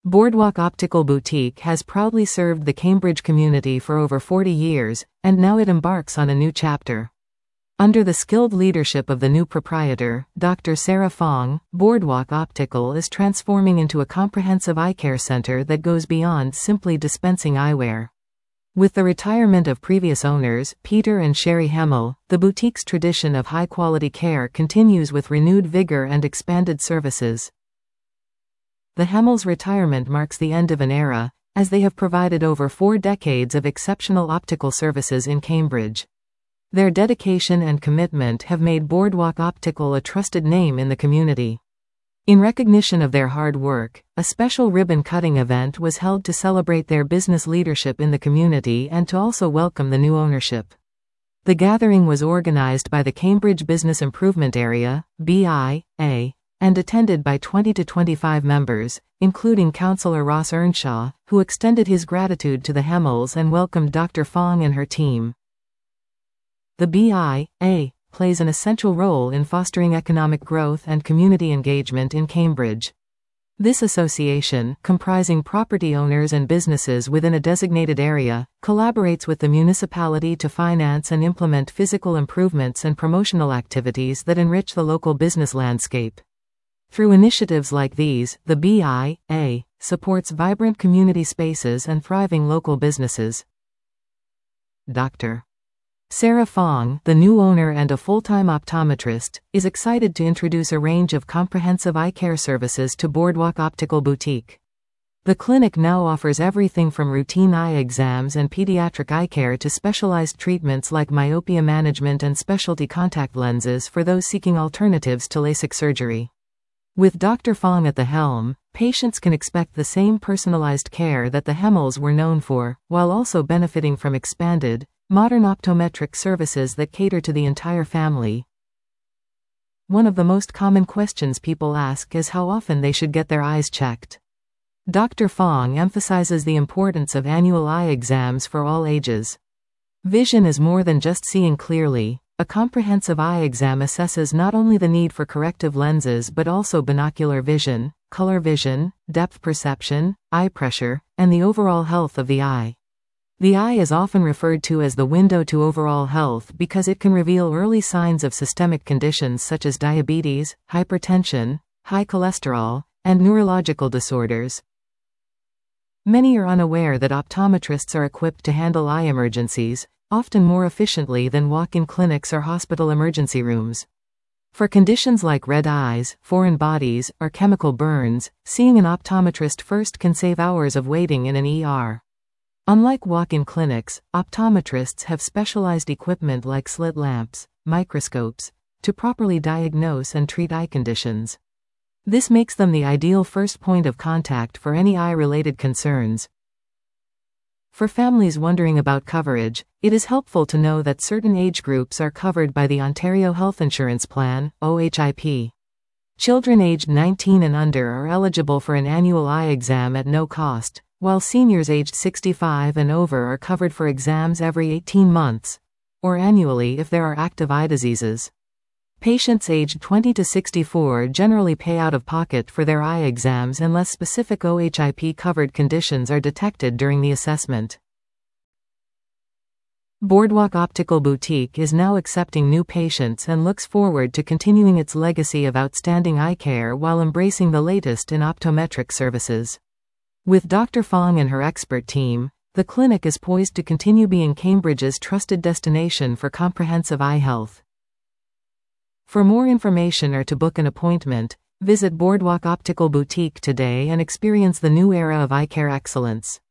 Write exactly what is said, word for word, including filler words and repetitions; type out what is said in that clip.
Boardwalk Optical Boutique has proudly served the Cambridge community for over forty years, and now it embarks on a new chapter. Under the skilled leadership of the new proprietor, Doctor Sarah Fong, Boardwalk Optical is transforming into a comprehensive eye care center that goes beyond simply dispensing eyewear. With the retirement of previous owners, Peter and Sherry Hemmel, the boutique's tradition of high-quality care continues with renewed vigor and expanded services. The Hemmels' retirement marks the end of an era, as they have provided over four decades of exceptional optical services in Cambridge. Their dedication and commitment have made Boardwalk Optical a trusted name in the community. In recognition of their hard work, a special ribbon-cutting event was held to celebrate their business leadership in the community and to also welcome the new ownership. The gathering was organized by the Cambridge Business Improvement Area, B I A, and attended by twenty to twenty-five members, including Councillor Ross Earnshaw, who extended his gratitude to the Hemmels and welcomed Doctor Fong and her team. The B I A plays an essential role in fostering economic growth and community engagement in Cambridge. This association, comprising property owners and businesses within a designated area, collaborates with the municipality to finance and implement physical improvements and promotional activities that enrich the local business landscape. Through initiatives like these, the B I A supports vibrant community spaces and thriving local businesses. Doctor Sarah Fong, the new owner and a full-time optometrist, is excited to introduce a range of comprehensive eye care services to Boardwalk Optical Boutique. The clinic now offers everything from routine eye exams and pediatric eye care to specialized treatments like myopia management and specialty contact lenses for those seeking alternatives to LASIK surgery. With Doctor Fong at the helm, patients can expect the same personalized care that the Hemmels were known for, while also benefiting from expanded, modern optometric services that cater to the entire family. One of the most common questions people ask is how often they should get their eyes checked. Doctor Fong emphasizes the importance of annual eye exams for all ages. Vision is more than just seeing clearly. A comprehensive eye exam assesses not only the need for corrective lenses but also binocular vision, color vision, depth perception, eye pressure, and the overall health of the eye. The eye is often referred to as the window to overall health because it can reveal early signs of systemic conditions such as diabetes, hypertension, high cholesterol, and neurological disorders. Many are unaware that optometrists are equipped to handle eye emergencies, often more efficiently than walk-in clinics or hospital emergency rooms. For conditions like red eyes, foreign bodies, or chemical burns, seeing an optometrist first can save hours of waiting in an E R. Unlike walk-in clinics, optometrists have specialized equipment like slit lamps, microscopes, to properly diagnose and treat eye conditions. This makes them the ideal first point of contact for any eye-related concerns. For families wondering about coverage, it is helpful to know that certain age groups are covered by the Ontario Health Insurance Plan, O H I P. Children aged nineteen and under are eligible for an annual eye exam at no cost, while seniors aged sixty-five and over are covered for exams every eighteen months, or annually if there are active eye diseases. Patients aged twenty to sixty-four generally pay out of pocket for their eye exams unless specific O H I P-covered conditions are detected during the assessment. Boardwalk Optical Boutique is now accepting new patients and looks forward to continuing its legacy of outstanding eye care while embracing the latest in optometric services. With Doctor Fong and her expert team, the clinic is poised to continue being Cambridge's trusted destination for comprehensive eye health. For more information or to book an appointment, visit Boardwalk Optical Boutique today and experience the new era of eye care excellence.